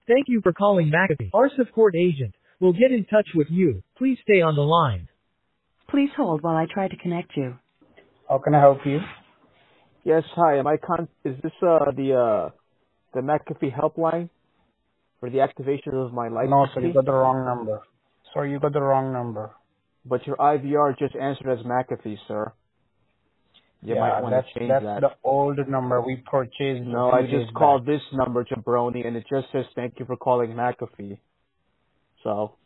Thank you for calling McAfee. Our support agent will get in touch with you. Please stay on the line. Please hold while I try to connect you. How can I help you? Yes, hi. Is this the McAfee helpline for the activation of my No, license sir, you key? got the wrong number. Sorry, you got the wrong number. But your IVR just answered as McAfee, sir. You might Yeah, want that's to change that's that. the old number we purchased a No, I few days just back. called this number, Jabroni, and it just says thank you for calling McAfee. So